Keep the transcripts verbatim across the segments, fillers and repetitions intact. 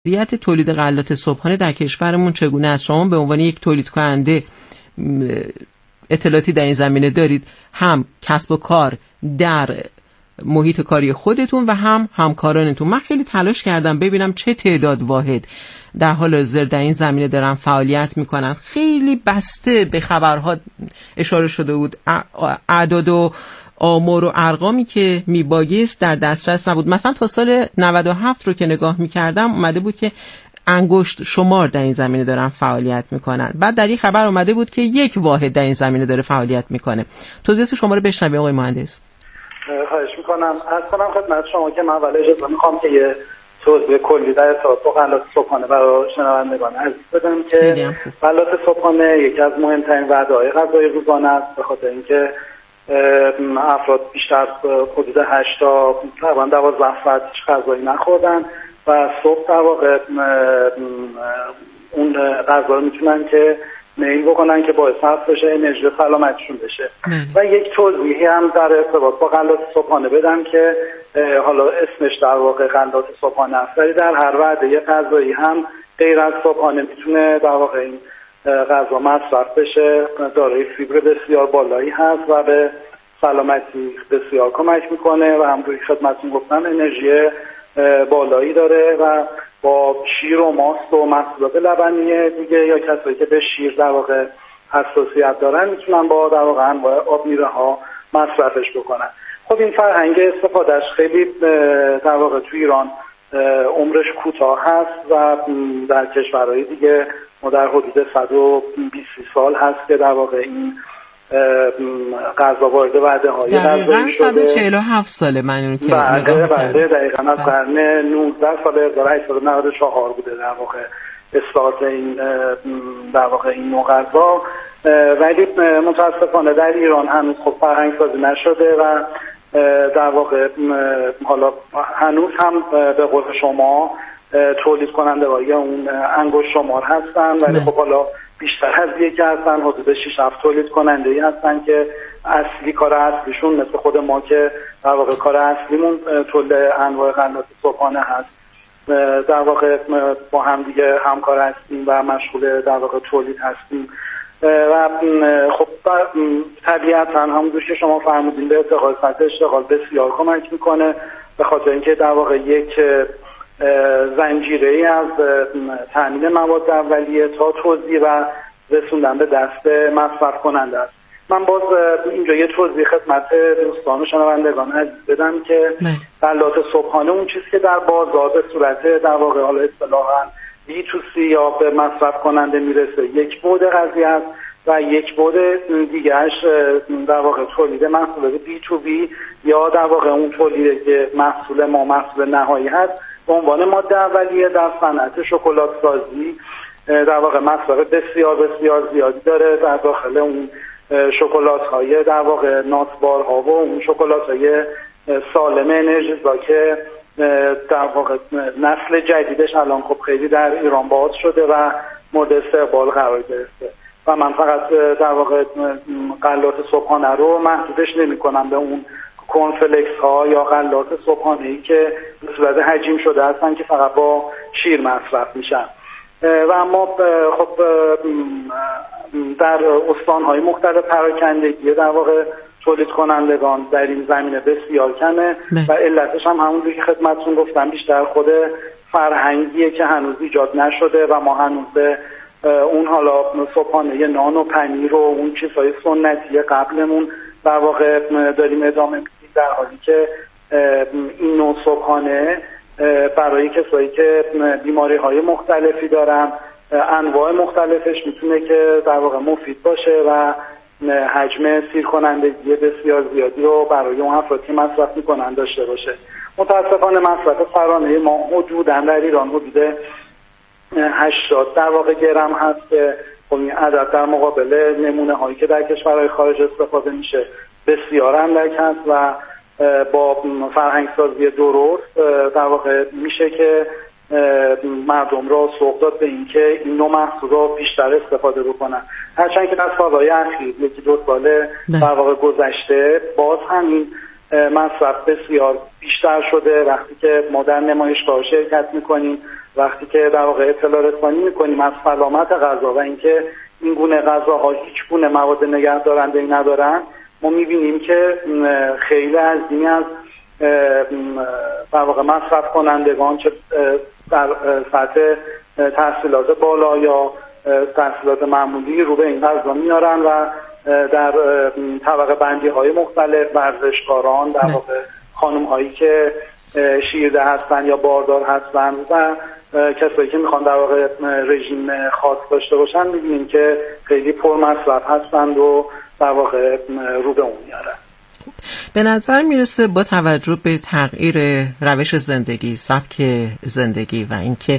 وضعیت تولید غلات صبحانه در کشورمون چگونه است؟ شما به عنوان یک تولید کننده اطلاعاتی در این زمینه دارید، هم کسب و کار در محیط کاری خودتون و هم همکارانتون. من خیلی تلاش کردم ببینم چه تعداد واحد در حال حاضر در این زمینه دارن فعالیت میکنن. خیلی بسته به خبرها اشاره شده بود، اعداد و آمار و ارقامی که میبایست در دسترس نبود. مثلا تا سال نود و هفت رو که نگاه میکردم اومده بود که انگشت شمار در این زمینه دارن فعالیت میکنن. بعد در این خبر اومده بود که یک واحد در این زمینه داره فعالیت میکنه. توضیحات شما رو بشنویم آقای مهندس. خواهش میکنم. عرض کنم خدمت شما که من اول اجازه میخوام که یه توضیح کلی در ارتباط با غلات صبحانه برای شنوندگان عزیز بدم که غلات صبحانه یکی از مهمترین وعده‌های غذایی روزانه است، به خاطر اینکه افراد بیشتر از حدود هشت تا تقریبا دوازده ساعت هیچ غذایی نخوردن و صبح در واقع اون غذا رو میتونن که میل بکنن که باعث بشه انرژی و سلامتیشون بشه. و یک توضیحی هم در ارتباط با غلات صبحانه بدم که حالا اسمش در واقع غلات صبحانه است، ولی در هر وعده غذایی هم غیر از صبحانه میتونه در واقع این غذا مصرف بشه. دارای فیبر بسیار بالایی هست و به سلامتی بسیار کمک میکنه و همونطوری که خدمتتون گفتم انرژی بالایی داره و با شیر و ماست و محصولات لبنی دیگه یا کسایی که به شیر در واقع حساسیت دارن میتونن با در واقع انواع آب میوه ها مصرفش بکنن. خب این فرهنگ استفادهش خیلی در واقع تو ایران عمرش کوتاه هست و در کشورهای دیگه ما در حدود صد و بیست سال هست که در واقع این غذا وارد وعده های غذایی شده. صد و چهل و هفت ساله من اون که نگاه کردم. دقیقاً از قرن نوزده سال هزار و هشتصد و نود و چهار بوده در واقع اصلاحات این در واقع این نوع غذا، ولی متاسفانه در ایران هنوز خب فرهنگ سازی نشده و در واقع حالا هنوز هم به قول شما تولید کننده های اون انگشت شمار هستن، ولی خب حالا بیشتر از یکی هستن، حدود شش هفت تولید کننده ای هستن که اصلی کار اصلیشون مثل خود ما که در واقع کار اصلیمون تولید انواع غلات صبحانه هست، در واقع با هم دیگه همکار هستیم و مشغول در واقع تولید هستیم و خب طبیعتا همونجور که شما فرمودین به ارتقای سطح اشتغال بسیار کمک میکنه، به خاطر اینکه در واقع یک زنجیره‌ای از تامین مواد اولیه تا توزیع و رسوندن به دست مصرف کننده است. من باز اینجا یه توضیح خدمت دوستان و شنوندگان عزیز بدم که غلات صبحانه اون چیزی که در بازار به صورت در واقع حالا اصطلاحاً بی تو سی یا به مصرف کننده میرسه یک بعد قضیه است و یک بعد دیگهش در واقع تولید محصولات بی تو بی یا در واقع اون تولیدی که محصول ما محصول نهایی هست به عنوان ماده اولیه در صنعت شکلات سازی در واقع مصرف بسیار بسیار زیادی داره. در داخل اون شکلات های در واقع ناتبار ها و اون شکلات های سالم انرژیزا که در واقع نسل جدیدش الان خب خیلی در ایران باز شده و مورد استقبال قرار گرفته و من فقط در واقع غلات صبحانه رو محدودش نمی کنم به اون کورنفلکس ها یا غلات صبحانه ای که به صورت حجیم شده هستن که فقط با شیر مصرف میشن و اما خب در استان های مختلف پراکندگی در واقع تولید کنندگان در این زمینه بسیار کمه و علتش هم همونجوری که خدمتتون گفتم بیشتر خود فرهنگیه که هنوز ایجاد نشده و ما هنوز به اون حالا صبحانه نان و پنیر و اون چیزهای سنتی قبلمون در واقع داریم ادامه میدیم، در حالی که این نوع صبحانه برای کسایی که بیماری های مختلفی دارن انواع مختلفش میتونه که در واقع مفید باشه و حجم سیر کنندگی بسیار زیادی رو برای اون افرادی که مصرف میکنن داشته باشه. متاسفانه مصرف سرانه ما حدوداً در ایران حدود هشتاد در واقع گرم هست که این عدد در مقابل نمونه هایی که در کشورهای خارج استفاده میشه بسیار اندک هست و با فرهنگ سازی درست در واقع میشه که مردم را سوق داد به اینکه این نوع محصول رو بیشتر استفاده بکنن. هرچند که در سالهای اخیر یکی دو سال در واقع گذشته باز همین مصرف بسیار بیشتر شده. وقتی که ما در نمایشگاه شرکت میکنیم وقتی که در واقع اطلاع رسانی میکنیم از سلامت غذا و اینکه این گونه غذاها هیچ گونه مواد نگهدارنده‌ای ندارن، ما میبینیم که خیلی عظیمی از در واقع مصرف کنندگان چه در سطح تحصیلات بالا یا تحصیلات معمولی رو به این غذا میارن و در طبقه بندی های مختلف ورزشکاران، در واقع خانم هایی که شیرده هستن یا باردار هستن و کسایی که میخوان در واقع رژیم خاص داشته باشن، میبینیم که خیلی پر مصرف هستند و در واقع رو به اون میارن. به نظر میرسه با توجه به تغییر روش زندگی، سبک زندگی و اینکه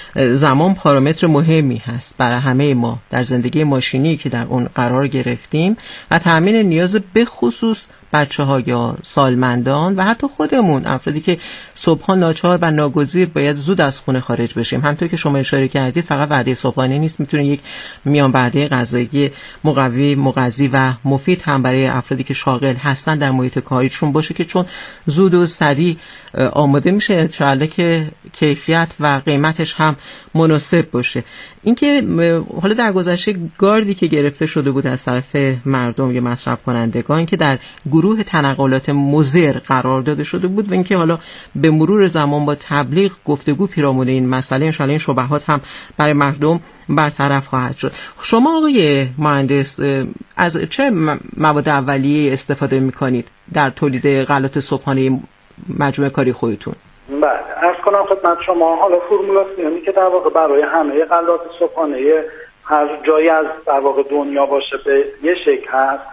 زمان پارامتر مهمی هست برای همه ما در زندگی ماشینی که در اون قرار گرفتیم و تأمین نیاز به خصوص بچه ها یا سالمندان و حتی خودمون، افرادی که صبحها ناچار و ناگزیر باید زود از خونه خارج بشیم. همونطور که شما اشاره کردید فقط وعده صبحانه نیست، میتونه یک میان وعده غذایی مقوی، مغذی و مفید هم برای افرادی که شاغل هستن در محیط کاریشون باشه که چون زود و سریع آماده میشه، انشالله که کیفیت و قیمتش هم مناسب باشه. اینکه حالا در گذشته گاردی که گرفته شده بود از طرف مردم یا مصرف کنندگان که در گروه تنقلات مضر قرار داده شده بود و اینکه حالا به مرور زمان با تبلیغ، گفتگو پیرامون این مسئله انشالله این شبهات هم برای مردم برطرف خواهد شد. شما آقای مهندس از چه مواد اولیه استفاده میکنید در تولید غلات صبحانه مجموعه کاری خودتون؟ بله، عرض کنم خدمت شما، حالا فرمولاسیونی که در واقع برای همه غلات صبحانه هر جایی از در واقع دنیا باشه به یه شکل هست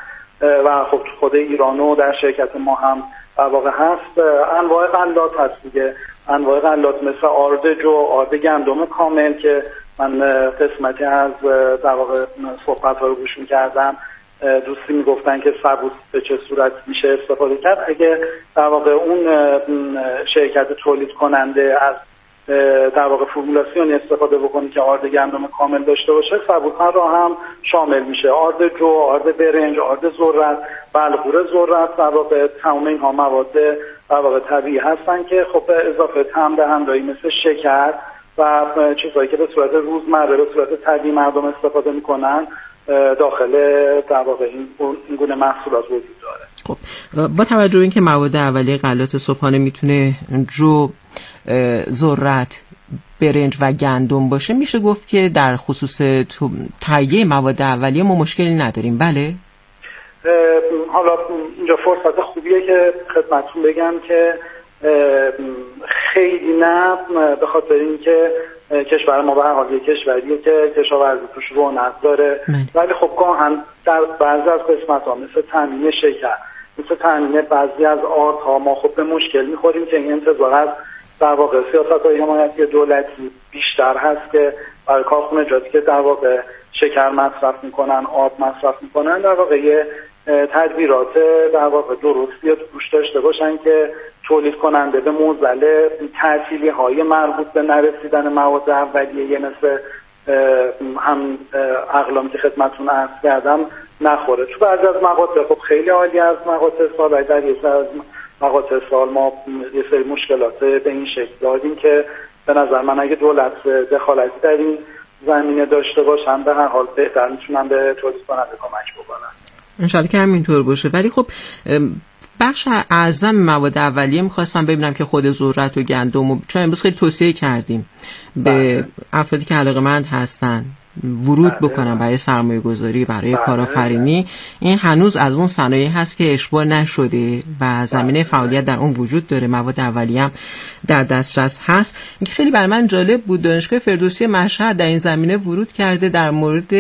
و خب خود ایران و در شرکت ما هم در واقع هست. انواع غلات هست دیگه، انواع غلات مثل آردج و آرد گندم کامل که من قسمتی از در واقع صحبت ها رو گوش می‌کردم، دوستی میگفتن که سبوس به چه صورت میشه استفاده کرد. اگه در واقع اون شرکت تولید کننده از در واقع فرمولاسیون استفاده بکنه که آرد گندم کامل داشته باشه، سبوس‌ها رو هم شامل میشه، آرد جو، آرد برنج، آرد ذرت، بلغور ذرت، در واقع تمام اینها مواد در واقع طبیعی هستن که خب به اضافه طعم دهنده‌ای مثل شکر و چیزایی که به صورت روزمره به صورت طبیعی مردم استفاده میکنن داخل در واقع این گونه محصولات وجود داره. خب با توجه به اینکه مواد اولیه غلات صبحانه میتونه جو، ذرت، برنج و گندم باشه، میشه گفت که در خصوص تهیه مواد اولیه ما مشکلی نداریم. بله؟ حالا اینجا فرصت خوبیه که خدمتتون بگم که خیلی نه، به خاطر اینکه کشور ما به هر حال یک کشوریه که کشاورزی توش رونق داره، ولی خب گاهن در بعضی از قسمت‌ها مثل تامین شکر، مثل تامین بعضی از آردها ما خب به مشکل میخوریم که این انتظار از در واقع سیاست‌های حمایتی دولتی بیشتر هست که برای کارخانجاتی که در واقع شکر مصرف میکنن، آرد مصرف میکنن، در واقع یه تدبیرات در واقع درستی توش داشته باشن که تولید کننده به معضل تعطیلی های مربوط به نرسیدن مواد اولیه مثل هم اقلامی که خدمتتون عرض کردم نخوره. تو بعضی از مقاطع خب خیلی عالی از مقاطع سال، ولی در یه سری از مقاطع سال ما یه سری مشکلات به این شکل داریم که به نظر من اگه دولت دخالتی در این زمینه داشته باشن به هر حال بهتر میتونن به تولید کننده کمک بکنن. انشالله که همینطور باشه. ولی خب بخش اعظم مواد اولیه میخواستم ببینم که خود ذرت و گندم و چون امروز خیلی توصیه کردیم به افرادی که علاقه‌مند هستن ورود بکنن برای سرمایه گذاری، برای کارآفرینی، این هنوز از اون صنایعی هست که اشباع نشده و زمینه فعالیت در اون وجود داره، مواد اولیه هم در دسترس هست. این خیلی برای من جالب بود، دانشگاه فردوسی مشهد در این زمینه ورود کرده در مورد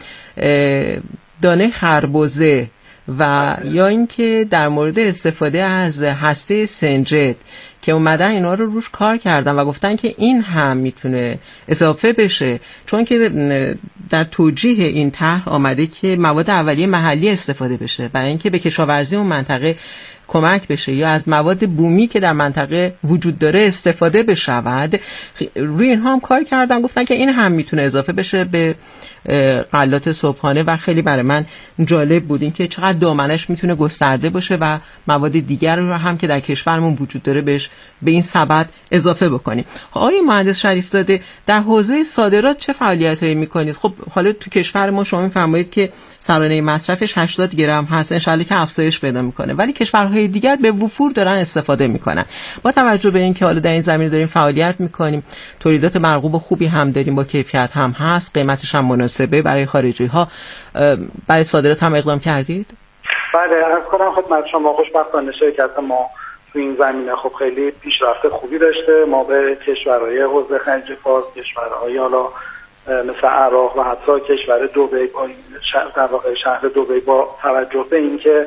دانه خربزه و یا اینکه در مورد استفاده از هسته سنجد که اومدن اینا رو روش کار کردن و گفتن که این هم میتونه اضافه بشه، چون که در توجیه این طرح آمده که مواد اولیه محلی استفاده بشه برای اینکه به کشاورزی اون منطقه کمک بشه یا از مواد بومی که در منطقه وجود داره استفاده بشود، روی اینها هم کار کردن. گفتن که این هم میتونه اضافه بشه به غلات صبحانه و خیلی برای من جالب بود این که چقدر دامنش میتونه گسترده باشه و مواد دیگر رو هم که در کشورمون وجود داره بهش به این سبد اضافه بکنیم. آقای مهندس شریف زاده، در حوزه صادرات چه فعالیتایی میکنید؟ خب حالا تو کشور ما شما میفرمایید که سرانه مصرفش هشتاد گرم هست، ان شاءالله که افزایش پیدا میکنه، ولی کشورهای دیگر به وفور دارن استفاده میکنن. با توجه به اینکه حالا در این زمینه داریم فعالیت میکنیم، تولیدات مرغوب خوبی هم داریم، با کیفیت هم هست، قیمتش هم مناسبه برای خارجی ها، برای صادرات هم اقدام کردید؟ بله، عرض کنم خدمت شما خوشبختانه شرکت ما تو این زمینه خب خیلی پیشرفت خوبی داشته. ما به کشورهای حوزه خلیج فارس، کشورهای حالا مثل عراق و حتی کشور دبی، در واقع شهر دبی، با توجه به اینکه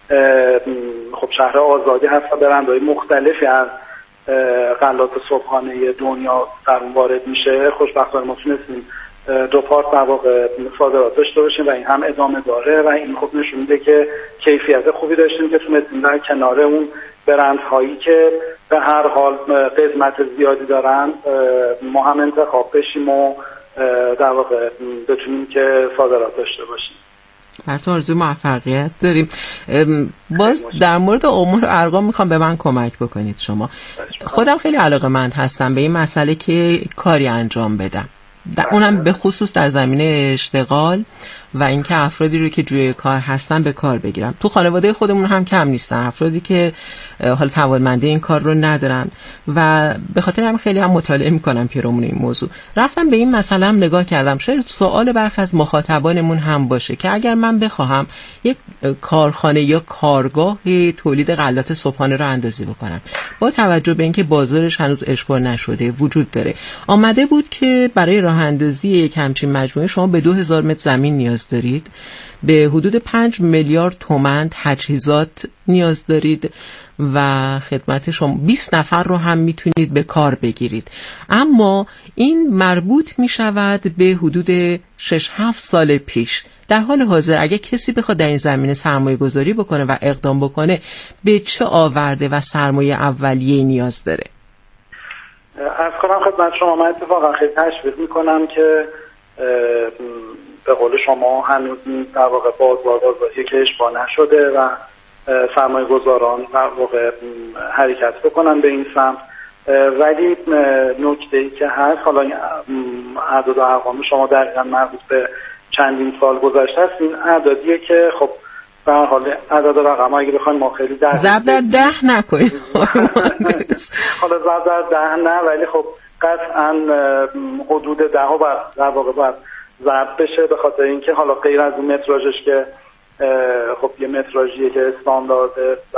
خب شهر آزادی هست و برندهای مختلفی از غلات صبحانه دنیا در اون وارد میشه، خوشبختانه ما تونستیم دو پارت در واقع صادرات داشته باشیم و این هم ادامه داره و این خب نشون میده که کیفیت خوبی داشتیم که تونستیم در کنار اون برندهایی که به هر حال قسمت زیادی دارن ما هم انتخاب بشیم و در واقع بتونیم که صادرات داشته باشیم. براتون آرزوی موفقیت داریم. باز در مورد امور ارقام میخوام به من کمک بکنید شما. خودم خیلی علاقه‌مند هستم به این مسئله که کاری انجام بدم، در اونم به خصوص در زمینه اشتغال و اینکه افرادی رو که جوی کار هستن به کار بگیرم. تو خانواده خودمون هم کم نیستن افرادی که حالا توانمندی این کار رو ندارن و به خاطر هم خیلی هم مطالعه میکنم پیرامون این موضوع. رفتم به این مسئله هم نگاه کردم، شاید سوال برخی از مخاطبانمون هم باشه که اگر من بخواهم یک کارخانه یا کارگاه تولید غلات صبحانه رو اندازی بکنم، با توجه به اینکه بازارش هنوز اشباع نشده وجود داره، آمده بود که برای راه اندازی یک همچین مجموعه شما به دو هزار متر زمین نیاز دارید، به حدود پنج میلیارد تومان تجهیزات نیاز دارید و خدمت شما بیست نفر رو هم میتونید به کار بگیرید. اما این مربوط میشود به حدود شش هفت سال پیش. در حال حاضر اگه کسی بخواد در این زمینه سرمایه گذاری بکنه و اقدام بکنه، به چه آورده و سرمایه اولیه نیاز داره؟ از کنم خدمت شما من اتفاقا خیلی تشویق میکنم که به قول شما هنوز در واقع بازار بازاری که اشباع نشده و سرمایه گذاران در واقع حرکت بکنن به این سمت، ولی نکته‌ای که هست، حالا اعداد و ارقام شما دقیقاً مربوط به چندین سال گذشته است، این اعدادیه که خب به هر حال اعداد و رقم اگه بخوایم ما خیلی در ضرب در ده نکنید حالا ضرب در ده نه، ولی خب قطعاً حدود ده ها در واقع باید ضرب بشه، به خاطر اینکه حالا غیر از اون متراژش که خب یه متراژیه که استاندارده و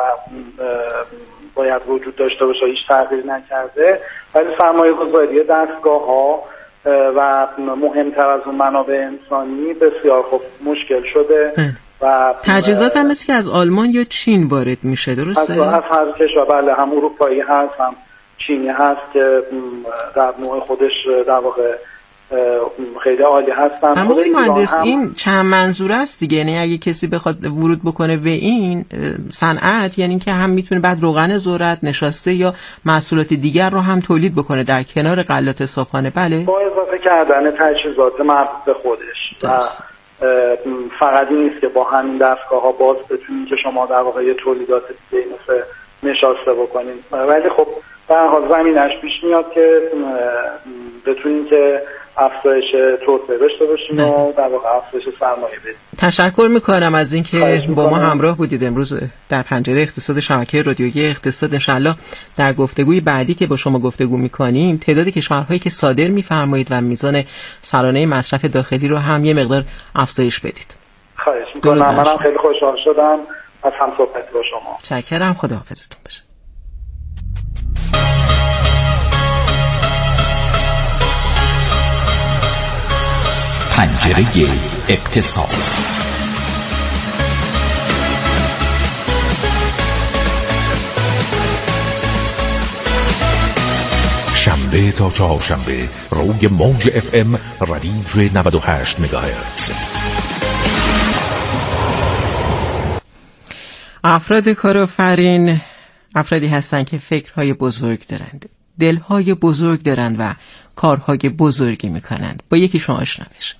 باید وجود داشته باشه، هیچ تغییر نکرده، ولی سرمایه گذاری دستگاه ها و مهمتر از اون منابع انسانی بسیار خب مشکل شده و تجهیزات هم مثل که از آلمان یا چین وارد میشه، درسته؟ از, از هر کشور، بله، هم اروپایی هست هم چینی هست که در نوع خودش در واقع خیلی عالی هستن. اما مهندس هم... این چند منظوره است دیگه، یعنی اگه کسی بخواد ورود بکنه به این صنعت، یعنی که هم میتونه بعد روغن ذرت، نشاسته یا محصولات دیگر رو هم تولید بکنه در کنار غلات صبحانه. بله، با اضافه کردن تجهیزات مربوط به خودش درست. و فقط این نیست که با همین دستگاه ها باز بتونید که شما در واقع یه تولیدات دیگه مثل نشاسته بکنید، ولی خب به هر حال زمینش پیش میاد که بتونید که افزایش توسعه داشته باشیم و در واقع افزایش سرمایه بدیم. تشکر میکنم از اینکه با ما همراه بودید امروز در پنجره اقتصاد شبکه رادیویی اقتصاد. انشالله در گفتگوی بعدی که با شما گفتگو میکنیم تعداد کشورهایی که صادر میفرمایید و میزان سرانه مصرف داخلی رو هم یه مقدار افزایش بدید. خواهش میکنم. منم خیلی خوشحال شدم از همصحبتی با شما. متشکرم. خداحافظتون باشه. پنجره اقتصاد. شنبه تا چهارشنبه روی موج اف ام ردیف نود و هشت مگاهرتز. افراد کارآفرین افرادی هستند که فکرهای بزرگ دارند، دلهای بزرگ دارند و کارهای بزرگی میکنند. با یکی شما آشنا بشید.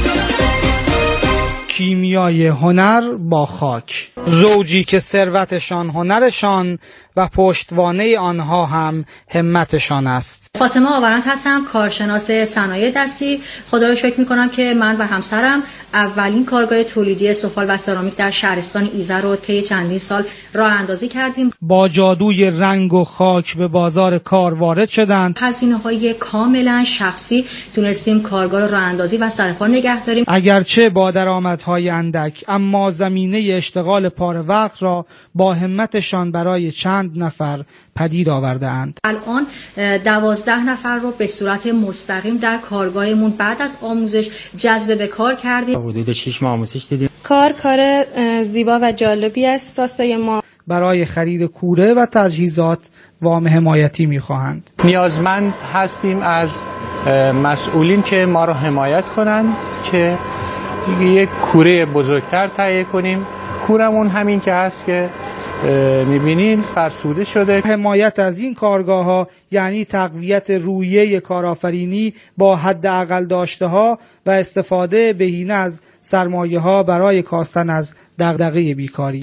کیمیای هنر با خاک، زوجی که ثروتشان هنرشان و پشتوانه آنها هم همتشان است. فاطمه آورند هستم، کارشناس صنایع دستی. خدا رو شکر میکنم که من و همسرم اولین کارگاه تولیدی سفال و سرامیک در شهرستان ایزه رو طی چندین سال راه اندازی کردیم. با جادوی رنگ و خاک به بازار کار وارد شدند. هزینه‌های کاملا شخصی تونستیم کارگاه رو راه اندازی و سرپا نگه داریم. اگرچه با درآمدهای اندک، اما زمینه اشتغال پاره وقت را با همتشان برای چند نفر پدید آورده اند. الان دوازده نفر رو به صورت مستقیم در کارگاهمون بعد از آموزش جذب به کار کردیم. حدود شش ماه آموزش دیدیم. کار کار زیبا و جالبی است. واسه ما برای خرید کوره و تجهیزات وام حمایتی می‌خواهند. نیازمند هستیم از مسئولین که ما را حمایت کنند که یک کوره بزرگتر تهیه کنیم. کورمون همین که هست که می‌بینین فرسوده شده. حمایت از این کارگاه‌ها یعنی تقویت روحیه کارآفرینی با حداقل داشته‌ها و استفاده بهینه از سرمایه‌ها برای کاستن از دغدغه بیکاری.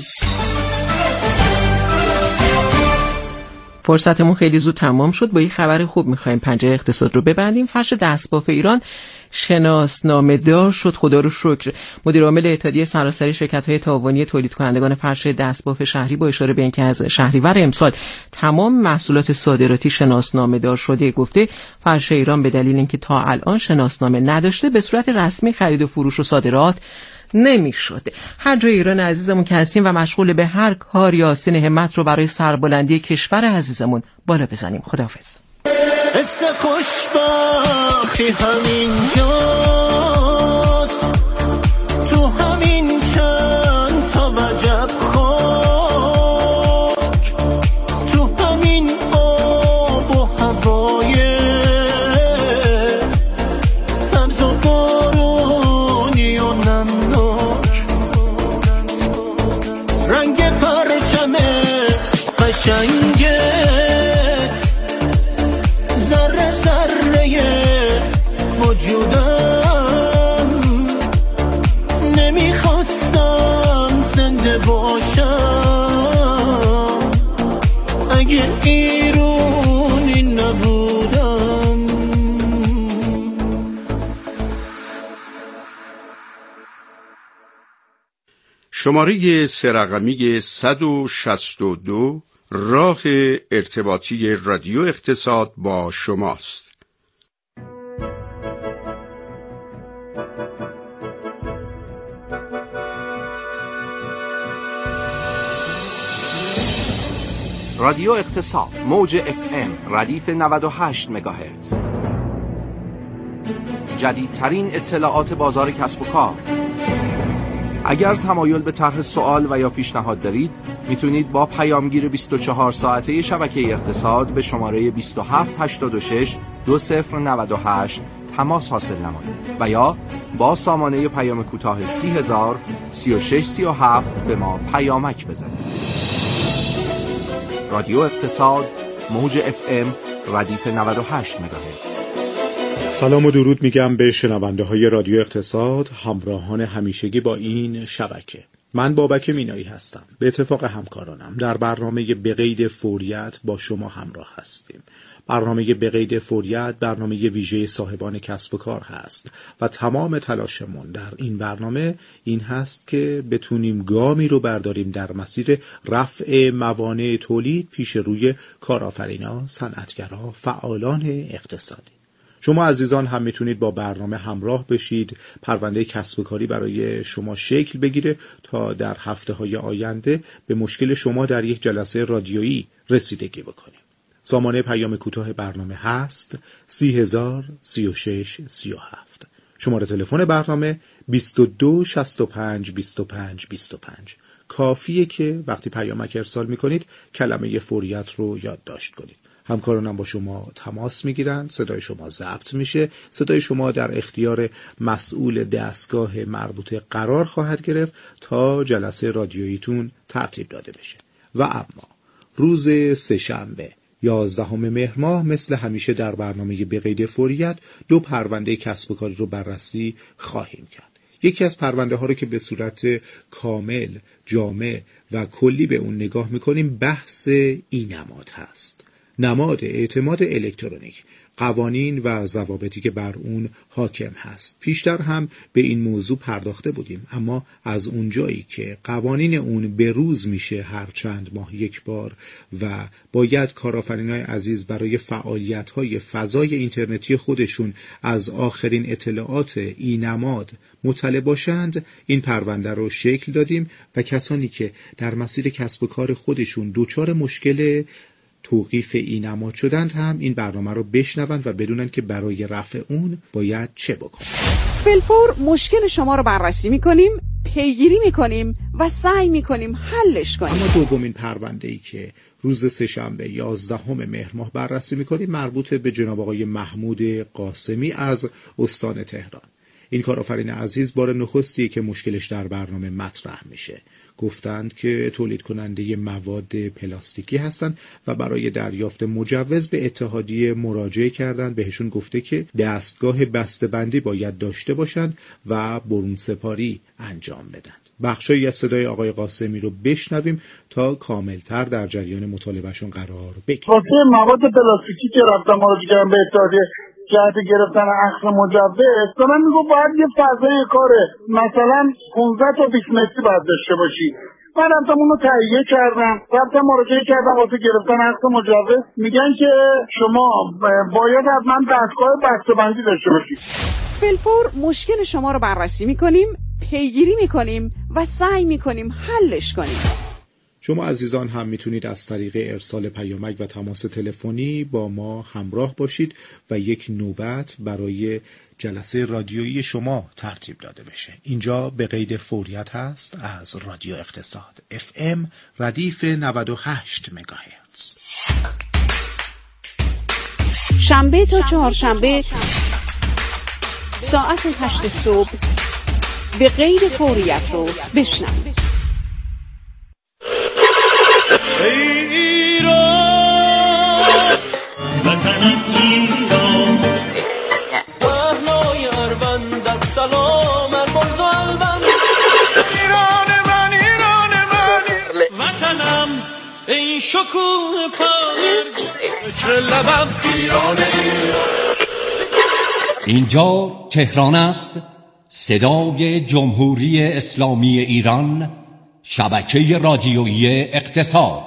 فرصتمون خیلی زود تمام شد. با یه خبر خوب می‌خوایم پنجره اقتصاد رو ببندیم. فرش دستباف ایران شناسنامه دار شد، خدا رو شکر. مدیر عامل اتحادیه سراسری شرکت‌های تعاونی تولید کنندگان فرش دستباف شهری با اشاره به اینکه از شهریور امسال تمام محصولات صادراتی شناسنامه دار شده، گفته فرش ایران به دلیل اینکه تا الان شناسنامه نداشته به صورت رسمی خرید و فروش و صادرات نمیشد. هر جای ایران عزیزمون که هستیم و مشغول به هر کار یا سین همت رو برای سربلندی کشور عزیزمون بالا بزنیم. خداحافظ. حس خوشبختی همین جاست، تو همین چند تا وجب خاک، تو همین آب و هوای سبز و بارونی و نمناک، رنگ پرچم قشنگه ذره ذره وجودم، نمیخواستم زنده باشم اگه ایرونی نبودم. شماره سه رقمی صد و شصت و دو راه ارتباطی رادیو اقتصاد با شماست. رادیو اقتصاد موج اف ام ردیف نود و هشت مگاهرتز. جدیدترین اطلاعات بازار کسب و کار. اگر تمایل به طرح سوال و یا پیشنهاد دارید میتونید با پیامگیر بیست و چهار ساعته شبکه اقتصاد به شماره بیست و هفت هشتاد و شش دو صفر نود و هشت تماس حاصل نمایید و یا با سامانه پیام کوتاه سی هزار سی و شش سی و هفت به ما پیامک بزنید. رادیو اقتصاد موج اف ام ردیف نود و هشت مگاهرتز. سلام و درود میگم به شنونده های رادیو اقتصاد، همراهان همیشگی با این شبکه. من بابک مینایی هستم. به اتفاق همکارانم در برنامه به قید فوریت با شما همراه هستیم. برنامه به قید فوریت برنامه ویژه صاحبان کسب و کار هست و تمام تلاشمون در این برنامه این هست که بتونیم گامی رو برداریم در مسیر رفع موانع تولید پیش روی کارآفرینان، صنعتگران، فعالان اقتصادی. شما عزیزان هم میتونید با برنامه همراه بشید، پرونده کسب و کاری برای شما شکل بگیره تا در هفته های آینده به مشکل شما در یک جلسه رادیویی رسیدگی بکنیم. سامانه پیام کوتاه برنامه هست سی هزار سی و شش سی و هفت. شماره تلفن برنامه بیست و دو شصت و پنج بیست و پنج بیست و پنج. کافیه که وقتی پیامک ارسال میکنید کلمه فوریت رو یادداشت کنید. همکارانم با شما تماس میگیرن، صدای شما ضبط میشه، صدای شما در اختیار مسئول دستگاه مربوطه قرار خواهد گرفت تا جلسه رادیوییتون ترتیب داده بشه. و اما روز سه‌شنبه یازدهم مهر ماه مثل همیشه در برنامه به قید فوریت دو پرونده کسب و کاری رو بررسی خواهیم کرد. یکی از پرونده ها رو که به صورت کامل، جامع و کلی به اون نگاه میکنیم بحث ای نماد هست. نماد اعتماد الکترونیک، قوانین و ضوابطی که بر اون حاکم هست. پیشتر هم به این موضوع پرداخته بودیم، اما از اونجایی که قوانین اون به روز میشه هر چند ماه یک بار و باید کارآفرینای عزیز برای فعالیت‌های فضای اینترنتی خودشون از آخرین اطلاعات ای نماد مطلع باشند، این پرونده رو شکل دادیم و کسانی که در مسیر کسب و کار خودشون دچار مشکل توقیف ای نماد شدند هم این برنامه رو بشنوند و بدونن که برای رفع اون باید چه بکنن. فلفور مشکل شما رو بررسی میکنیم، پیگیری میکنیم و سعی میکنیم حلش کنیم. اما دومین پرونده‌ای که روز سه‌شنبه یازدهم مهر ماه بررسی میکنیم مربوط به جناب آقای محمود قاسمی از استان تهران. این کارآفرین عزیز بار نخستیه که مشکلش در برنامه مطرح میشه. گفتند که تولید کننده مواد پلاستیکی هستند و برای دریافت مجوز به اتحادیه مراجعه کردند. بهشون گفته که دستگاه بسته‌بندی باید داشته باشند و برون سپاری انجام بدن. بخشایی از صدای آقای قاسمی رو بشنویم تا کاملتر در جریان مطالبهشون قرار بگیریم. واسه مواد پلاستیکی که رفتم مراجعه کردم به اتحادیه جهت گرفتن عقد مجوز، تو من میگم باید یه فضای کاره مثلا پانزده تا بیست متری باید داشته باشی. من رفتم اونو تهیه کردم، رفتم مراجعه کردم واسه گرفتن عقد مجوز، میگن که شما باید حتما دستگاه بسته‌بندی داشته باشی. فلفور مشکل شما رو بررسی میکنیم، پیگیری میکنیم و سعی میکنیم حلش کنیم. شما عزیزان هم میتونید از طریق ارسال پیامک و تماس تلفنی با ما همراه باشید و یک نوبت برای جلسه رادیویی شما ترتیب داده بشه. اینجا به قید فوریت هست از رادیو اقتصاد اف ام ردیف نود و هشت مگاهرتز. شنبه تا چهارشنبه ساعت هشت صبح به قید فوریت رو بشنوید. ای ایران وطنم ایران پهنای اروندت سلام ارمز و البند ایران من ایران من وطنم ای شکوه پایر فکر لبم ایران ایران. اینجا تهران است، صدای جمهوری اسلامی ایران، شبکه رادیویی اقتصاد.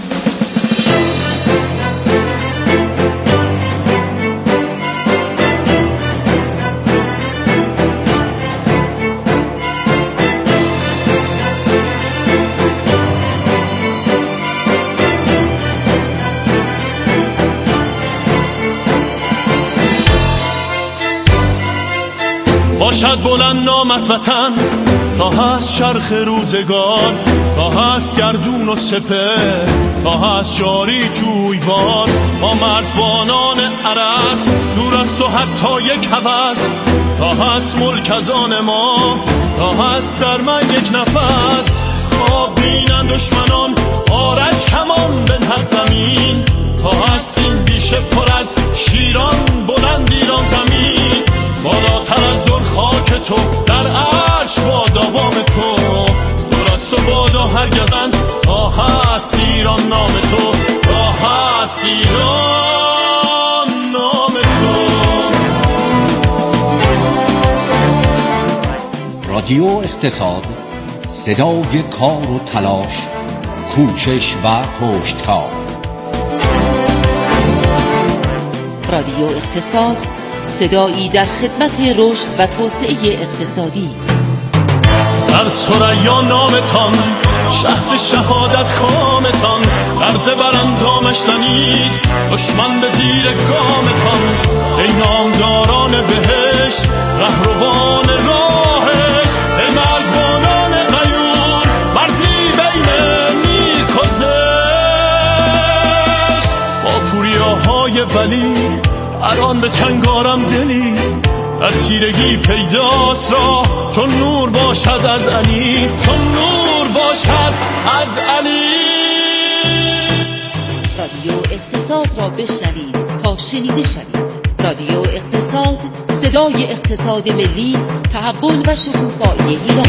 باشد بلند نامت وطن تا هست شرخ روزگار، تا هست گردون و سپه، تا هست جاری جویبار. با مرزبانان عرس دور از تو حتی یک هوس، تا هست ملک از آن ما، تا هست در من یک نفس. خواب بینن دشمنان آرش کمان بنهد زمین، تا هست این بیشه پر از شیران بلند ایران زمین. بالاتر از دور خاک تو در عرش با دوام تو، دور از تو بادا هرگزند تا هست ایران نام تو، تا هست ایران نام تو. رادیو اقتصاد، صدای کار و تلاش، کوشش و پشتکار. رادیو اقتصاد، صدایی در خدمت رشد و توسعه اقتصادی. در ثریا نامتان شهد شهادت کامتان، عرض براندامش زنید دشمن به زیر گامتان. ای نامداران بهشت رهروان راهش، ای مرزبانان غیور مرزی بین نیک و زشت. با پوریا اولی، الان به چنگارم دلی، در تیرگی پیداست را چون نور باشد از علی، چون نور باشد از علی. رادیو اقتصاد را بشنوید تا شنیده شوید. رادیو اقتصاد، صدای اقتصاد ملی، تحول و شکوفایی ایران.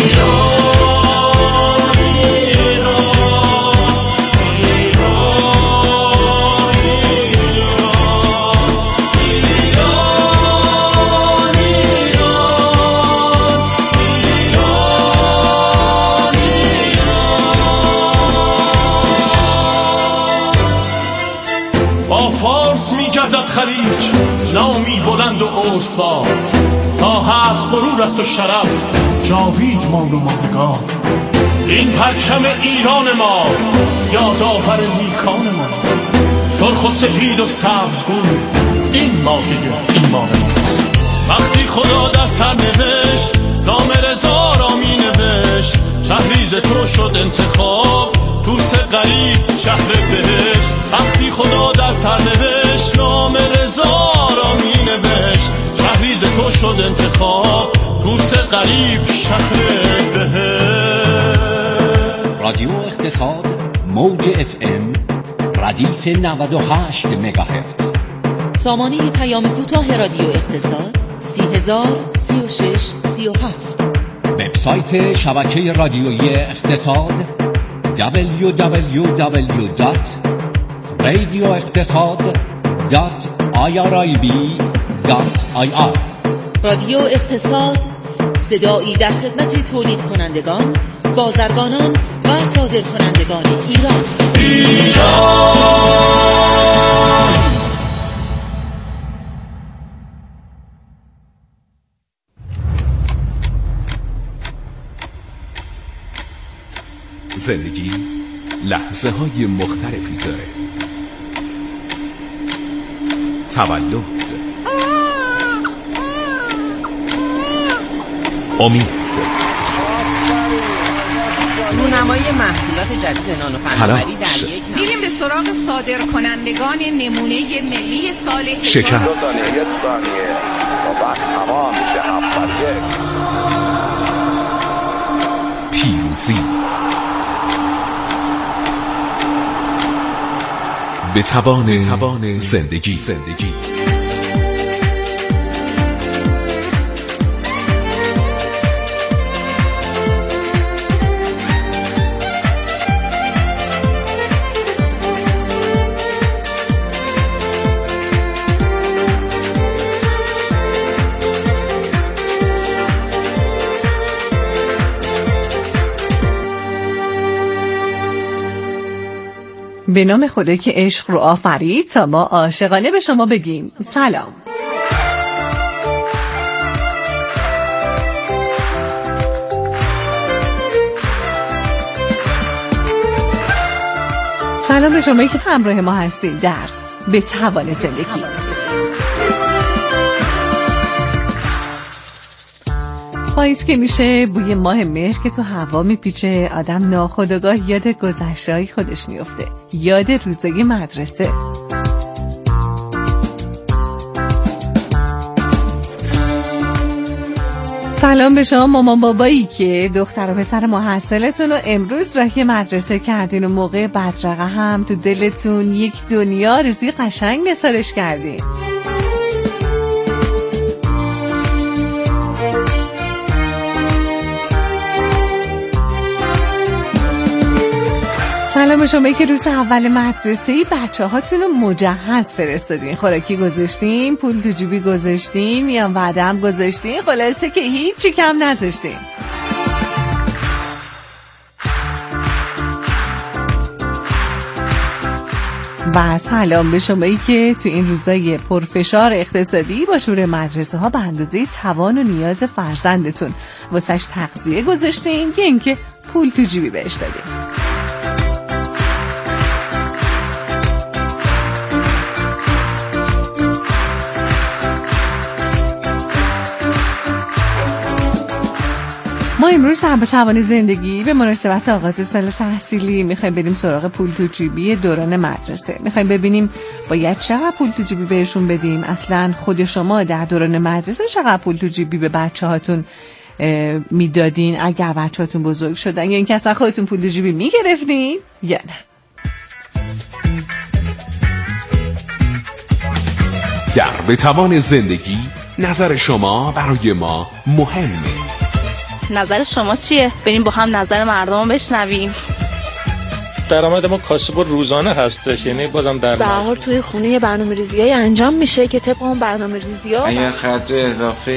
خلیج نامی بلند و استوار، تا هست غرور است و شرف جاوید مان و ماندگار. این پرچم ایران ماست، یادآور نیکان ماست، سرخ و سپید و سبزگون این مایه ایمان ماست. وقتی خدا در سر نوشت نام رضا را می نوشت، شهریز تو شد انتخاب توس غریب شهر بهشت. وقتی خدا در سر نوشت نام رضا را می نوشت، شهریز تو شد انتخاب توس غریب شهر بهشت. رادیو اقتصاد، موج اف ام، ردیف نود و هشت مگاهرتز. سامانه پیام کوتاه رادیو اقتصاد سی هزار سی و شش سی و هفت. وبسایت شبکه رادیویی اقتصاد دبلیو دبلیو دبلیو دات رادیو اقتصاد دات آی آر آی بی دات آی آر. رادیو اقتصاد، صدایی در خدمت تولید کنندگان، بازرگانان و صادر کنندگان ایران. ایران زندگی لحظه های مختلفی داره. تولد، امید، رونمایی محصولات جدید نانو فناوری در یک میریم به سراغ صادر کنندگان نمونه ملی سال شکست، پیروزی، به توان زندگی. زندگی به نام خدایی که عشق رو آفرید تا ما عاشقانه به شما بگیم سلام. سلام به شما که همراه ما هستید در به توان زندگی. پاییز که میشه بوی ماه مهر که تو هوا میپیچه، آدم ناخودآگاه یاد گذشته‌های خودش میفته، یاد روزای مدرسه. سلام به شما مامان بابایی که دختر و پسر محصلتون رو امروز راهی مدرسه کردین و موقع بدرقه هم تو دلتون یک دنیا روزی قشنگ نثارش کردین. سلام شما که روز اول مدرسه بچه هاتون رو مجهز فرستادین، خوراکی گذاشتین، پول تو جیبی گذاشتین یا وعده هم گذاشتین، خلاصه که هیچی کم نذاشتین. و سلام به شمایی که تو این روزای پرفشار اقتصادی با شور مدرسه ها به اندازه توان و نیاز فرزندتون واسش تغذیه گذاشتین یا اینکه پول تو جیبی بهش دادین. ما امروز در توان زندگی به مناسبت آغاز سال تحصیلی میخوایم بریم سراغ پول تو جیبی دوران مدرسه. میخوایم ببینیم باید چقدر پول تو جیبی بهشون بدیم. اصلا خود شما در دوران مدرسه چقدر پول تو جیبی به بچه هاتون میدادین اگر بچه هاتون بزرگ شدن، یا اینکه اصلا خودتون پول تو جیبی میگرفتین یا نه؟ در به توان زندگی نظر شما برای ما مهمه. نظر شما چیه؟ بریم با هم نظر مردم رو بشنویم. درآمد ما کاسب روزانه هستش، یعنی بازم در به هر حال توی خونه برنامه‌ریزی‌ای انجام میشه که طبق اون برنامه‌ریزی‌ها اگر خرج اضافه